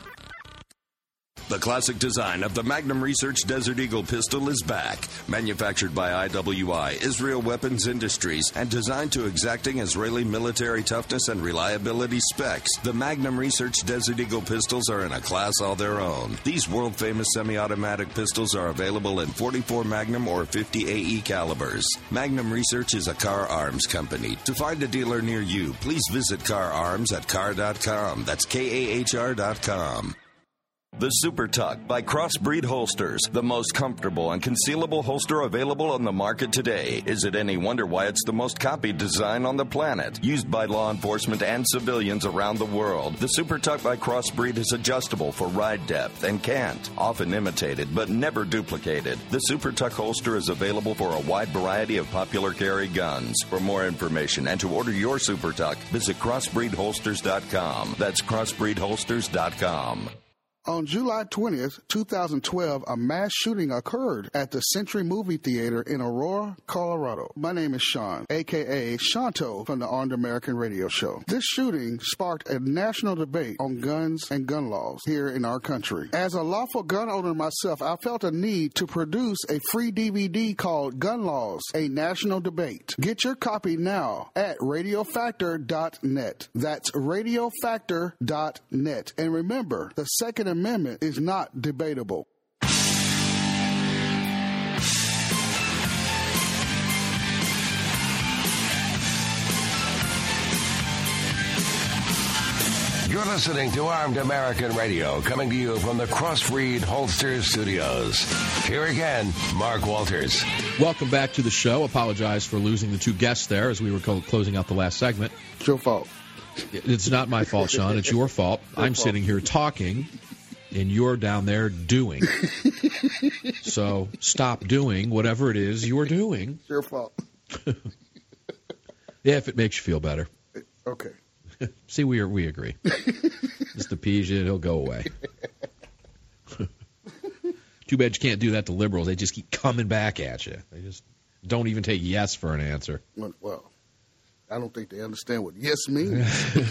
The classic design of the Magnum Research Desert Eagle pistol is back. Manufactured by I W I, Israel Weapons Industries, and designed to exacting Israeli military toughness and reliability specs, the Magnum Research Desert Eagle pistols are in a class all their own. These world-famous semi-automatic pistols are available in forty-four Magnum or fifty A E calibers. Magnum Research is a Car Arms company. To find a dealer near you, please visit Car Arms at car dot com. That's K A H R dot com. The Super Tuck by Crossbreed Holsters, the most comfortable and concealable holster available on the market today. Is it any wonder why it's the most copied design on the planet? Used by law enforcement and civilians around the world, the Super Tuck by Crossbreed is adjustable for ride depth and cant, often imitated but never duplicated. The Super Tuck holster is available for a wide variety of popular carry guns. For more information and to order your Super Tuck, visit crossbreed holsters dot com. That's crossbreed holsters dot com. On July twentieth, twenty twelve, a mass shooting occurred at the Century Movie Theater in Aurora, Colorado. My name is Sean, a k a. Shanto from the Armed American Radio Show. This shooting sparked a national debate on guns and gun laws here in our country. As a lawful gun owner myself, I felt a need to produce a free D V D called Gun Laws, a National Debate. Get your copy now at radio factor dot net. That's radio factor dot net. And remember, the Second Amendment is not debatable. You're listening to Armed American Radio, coming to you from the Crossbreed Holsters Studios. Here again, Mark Walters. Welcome back to the show. Apologize for losing the two guests there as we were closing out the last segment. It's your fault. It's not my fault, Sean. It's your fault. Your I'm fault. Sitting here talking, and you're down there doing. So stop doing whatever it is you're doing. It's your fault. Yeah, if it makes you feel better. Okay. See, we are, we agree. Just appease you, it'll go away. Too bad you can't do that to liberals. They just keep coming back at you. They just don't even take yes for an answer. Well, I don't think they understand what yes means.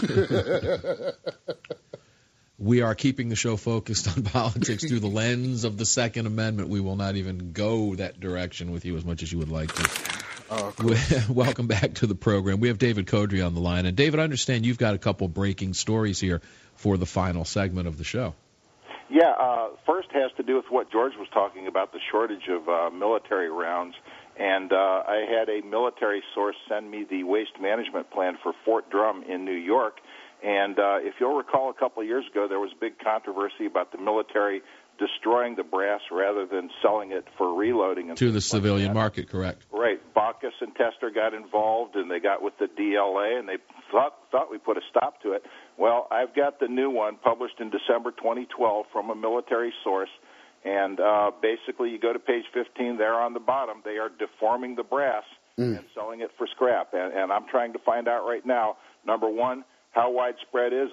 We are keeping the show focused on politics through the lens of the Second Amendment. We will not even go that direction with you as much as you would like to. Oh, cool. Welcome back to the program. We have David Codry on the line. And, David, I understand you've got a couple breaking stories here for the final segment of the show. Yeah, uh, first has to do with what George was talking about, the shortage of uh, military rounds. And uh, I had a military source send me the waste management plan for Fort Drum in New York. And uh, if you'll recall, a couple of years ago, there was a big controversy about the military destroying the brass rather than selling it for reloading. And to the civilian like market, correct. Right. Baucus and Tester got involved, and they got with the D L A, and they thought, thought we put a stop to it. Well, I've got the new one published in December twenty twelve from a military source. And uh, basically, you go to page fifteen there on the bottom. They are deforming the brass mm. and selling it for scrap. And, and I'm trying to find out right now, number one, how widespread is it?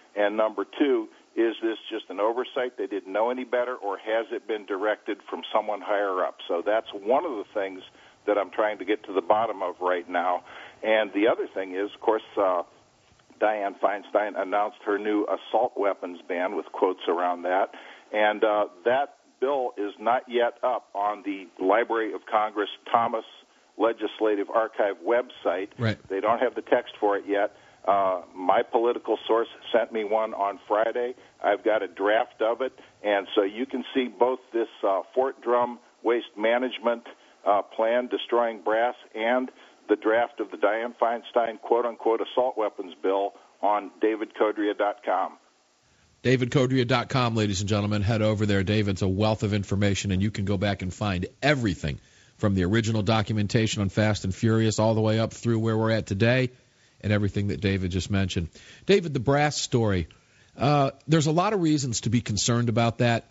And number two, is this just an oversight? They didn't know any better, or has it been directed from someone higher up? So that's one of the things that I'm trying to get to the bottom of right now. And the other thing is, of course, uh, Dianne Feinstein announced her new assault weapons ban with quotes around that. And uh, that bill is not yet up on the Library of Congress Thomas Legislative Archive website. Right. They don't have the text for it yet. Uh, my political source sent me one on Friday. I've got a draft of it, and so you can see both this uh, Fort Drum waste management uh, plan, destroying brass, and the draft of the Dianne Feinstein quote-unquote assault weapons bill on david codria dot com. david codria dot com, ladies and gentlemen. Head over there. David's a wealth of information, and you can go back and find everything from the original documentation on Fast and Furious all the way up through where we're at today and everything that David just mentioned. David, the brass story, uh, there's a lot of reasons to be concerned about that.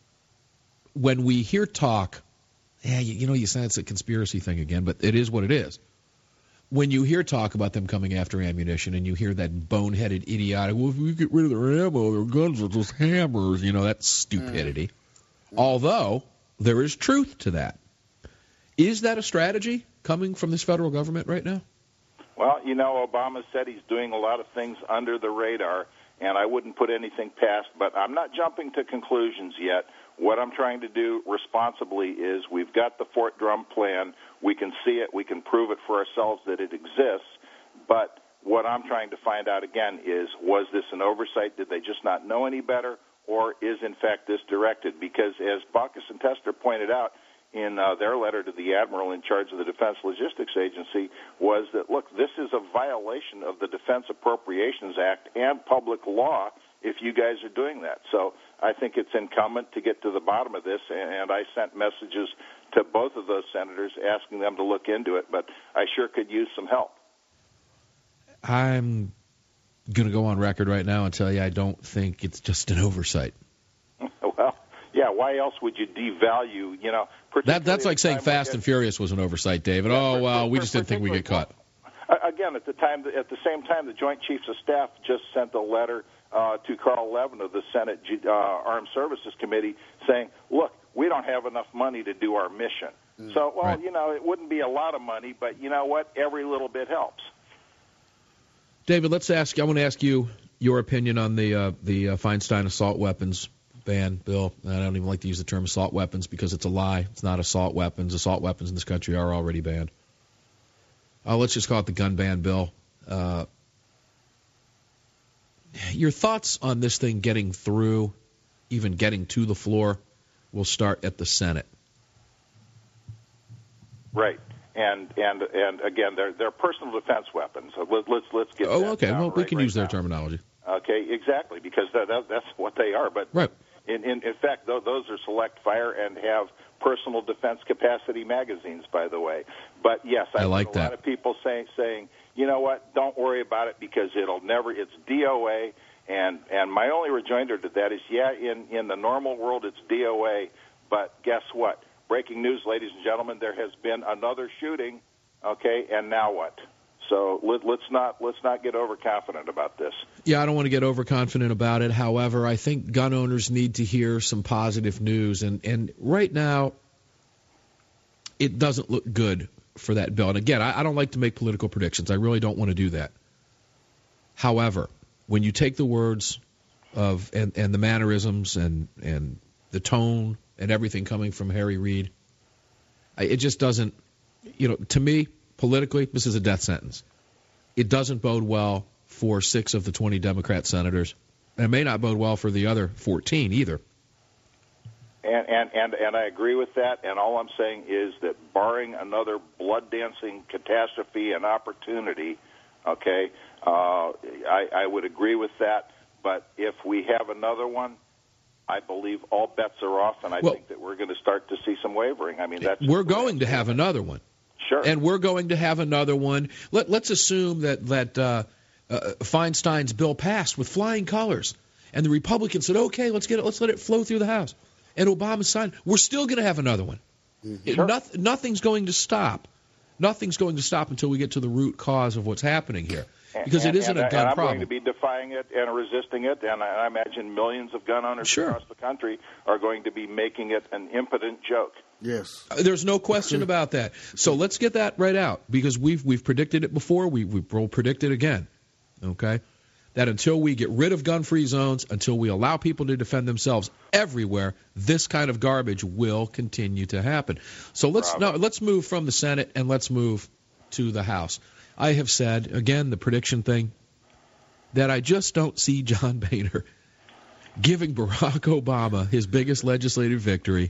When we hear talk, yeah, you, you know, you say it's a conspiracy thing again, but it is what it is. When you hear talk about them coming after ammunition and you hear that boneheaded, idiotic, well, if we get rid of their ammo, their guns are just hammers, you know, that's stupidity. Mm. Although there is truth to that. Is that a strategy coming from this federal government right now? Well, you know, Obama said he's doing a lot of things under the radar, and I wouldn't put anything past, but I'm not jumping to conclusions yet. What I'm trying to do responsibly is we've got the Fort Drum plan. We can see it. We can prove it for ourselves that it exists. But what I'm trying to find out, again, is was this an oversight? Did they just not know any better? Or is, in fact, this directed? Because as Baucus and Tester pointed out in uh, their letter to the admiral in charge of the Defense Logistics Agency, was that, look, this is a violation of the Defense Appropriations Act and public law if you guys are doing that. So I think it's incumbent to get to the bottom of this, and I sent messages to both of those senators asking them to look into it, but I sure could use some help. I'm going to go on record right now and tell you I don't think it's just an oversight. Well, yeah, why else would you devalue, you know? That, that's like saying Fast and Furious was an oversight, David. Yeah, oh, for, well, for, we just didn't think we'd get caught. Again, at the time, at the same time, the Joint Chiefs of Staff just sent a letter uh, to Carl Levin of the Senate uh, Armed Services Committee saying, look, we don't have enough money to do our mission. Mm, so, well, right. you know, it wouldn't be a lot of money, but you know what? Every little bit helps. David, let's ask. I want to ask you your opinion on the uh, the uh, Feinstein assault weapons ban bill. I don't even like to use the term assault weapons because it's a lie. It's not assault weapons. Assault weapons in this country are already banned. Uh, let's just call it the gun ban bill. Uh, your thoughts on this thing getting through, even getting to the floor, will start at the Senate. Right. And and and again, they're they're personal defense weapons. So let, let's let's get. Oh, that okay. Well, right, we can right use their now. terminology. Okay, exactly, because that, that that's what they are. But right. in in, in fact, those are select fire and have personal defense capacity magazines, by the way. But yes, I, I like a that. lot of people saying saying, you know what? Don't worry about it because it'll never. It's D O A, and and my only rejoinder to that is, yeah, in in the normal world, it's D O A, but guess what? Breaking news, ladies and gentlemen, there has been another shooting, okay, and now what? So let, let's not let's not get overconfident about this. Yeah, I don't want to get overconfident about it. However, I think gun owners need to hear some positive news, and, and right now it doesn't look good for that bill. And again, I, I don't like to make political predictions. I really don't want to do that. However, when you take the words of and, and the mannerisms and, and the tone and everything coming from Harry Reid, I, it just doesn't, you know, to me, politically, this is a death sentence. It doesn't bode well for six of the twenty Democrat senators. And it may not bode well for the other fourteen either. And, and, and, and I agree with that, and all I'm saying is that barring another blood-dancing catastrophe and opportunity, okay, uh, I, I would agree with that. But if we have another one, I believe all bets are off, and I well, think that we're going to start to see some wavering. I mean, that's we're going to have another one. Sure. And we're going to have another one. Let, let's assume that, that uh, uh, Feinstein's bill passed with flying colors, and the Republicans said, okay, let's get it, let's let it flow through the House. And Obama signed. We're still going to have another one. Mm-hmm. Sure. Noth- nothing's going to stop. Nothing's going to stop until we get to the root cause of what's happening here. because and, it isn't and, a gun and I'm problem. going to be defying it and resisting it, and I, I imagine millions of gun owners Sure. across the country are going to be making it an impotent joke. Yes. Uh, There's no question about that. So let's get that right out, because we've we've predicted it before. We we will predict it again. Okay, that until we get rid of gun-free zones, until we allow people to defend themselves everywhere, this kind of garbage will continue to happen. So let's no, let's move from the Senate and let's move to the House. I have said again the prediction thing that I just don't see John Boehner giving Barack Obama his biggest legislative victory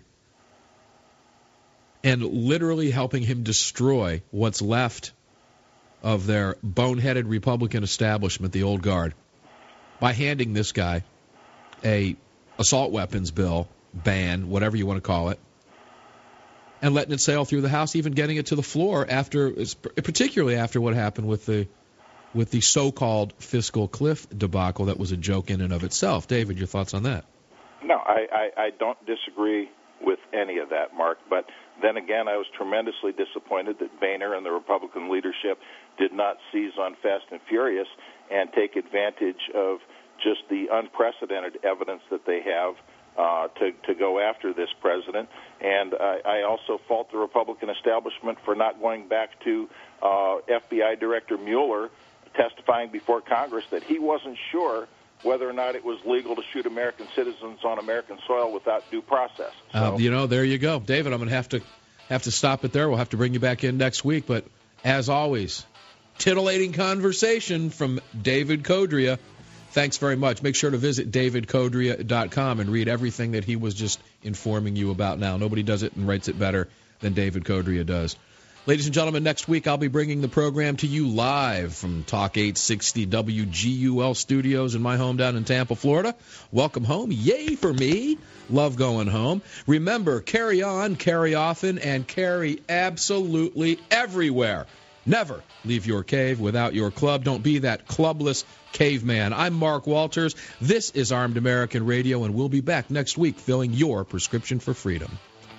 and literally helping him destroy what's left of their boneheaded Republican establishment, the old guard, by handing this guy a assault weapons bill, ban, whatever you want to call it, and letting it sail through the House, even getting it to the floor after, particularly after what happened with the with the so-called fiscal cliff debacle that was a joke in and of itself. David, your thoughts on that? No, I, I, I don't disagree with any of that, Mark, but then again, I was tremendously disappointed that Boehner and the Republican leadership did not seize on Fast and Furious and take advantage of just the unprecedented evidence that they have uh, to, to go after this president. And I, I also fault the Republican establishment for not going back to uh, F B I Director Mueller testifying before Congress that he wasn't sure whether or not it was legal to shoot American citizens on American soil without due process. So, Uh, you know, there you go. David, I'm going to have to have to stop it there. We'll have to bring you back in next week. But as always, titillating conversation from David Codrea. Thanks very much. Make sure to visit david codrea dot com and read everything that he was just informing you about now. Nobody does it and writes it better than David Codrea does. Ladies and gentlemen, next week I'll be bringing the program to you live from Talk eight sixty W G U L studios in my home down in Tampa, Florida. Welcome home. Yay for me. Love going home. Remember, carry on, carry often, and carry absolutely everywhere. Never leave your cave without your club. Don't be that clubless caveman. I'm Mark Walters. This is Armed American Radio, and we'll be back next week filling your prescription for freedom.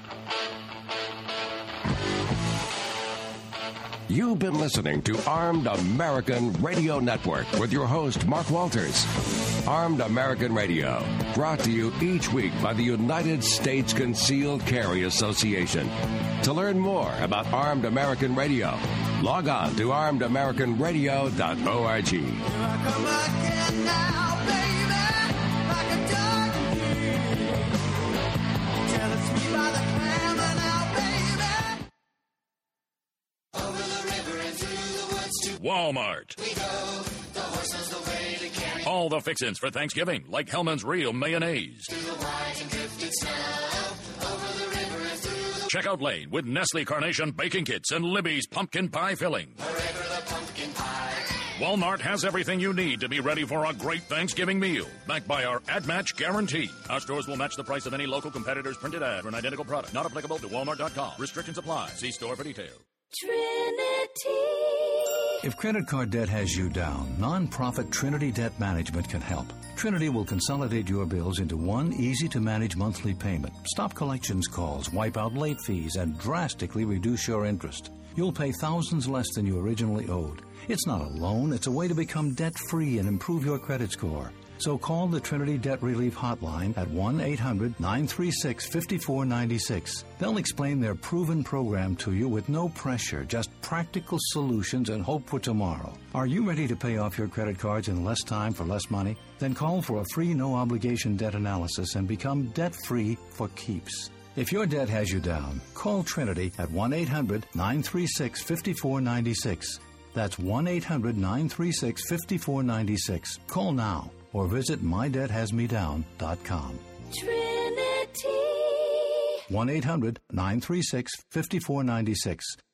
You've been listening to Armed American Radio Network with your host, Mark Walters. Armed American Radio, brought to you each week by the United States Concealed Carry Association. To learn more about Armed American Radio, log on to armed american radio dot org. Walmart. All the fixins for Thanksgiving, like Hellman's Real Mayonnaise. Checkout lane with Nestle Carnation Baking Kits and Libby's Pumpkin Pie Filling. Walmart has everything you need to be ready for a great Thanksgiving meal, backed by our ad match guarantee. Our stores will match the price of any local competitor's printed ad for an identical product. Not applicable to Walmart dot com. Restrictions apply. See store for details. Trinity. If credit card debt has you down, nonprofit Trinity Debt Management can help. Trinity will consolidate your bills into one easy-to-manage monthly payment, stop collections calls, wipe out late fees, and drastically reduce your interest. You'll pay thousands less than you originally owed. It's not a loan, it's a way to become debt-free and improve your credit score. So call the Trinity Debt Relief Hotline at one eight hundred nine three six five four nine six. They'll explain their proven program to you with no pressure, just practical solutions and hope for tomorrow. Are you ready to pay off your credit cards in less time for less money? Then call for a free no-obligation debt analysis and become debt-free for keeps. If your debt has you down, call Trinity at one eight hundred nine three six five four nine six. That's one eight hundred nine three six five four nine six. Call now or visit my debt has me down dot com. Trinity. one eight hundred nine three six five four nine six.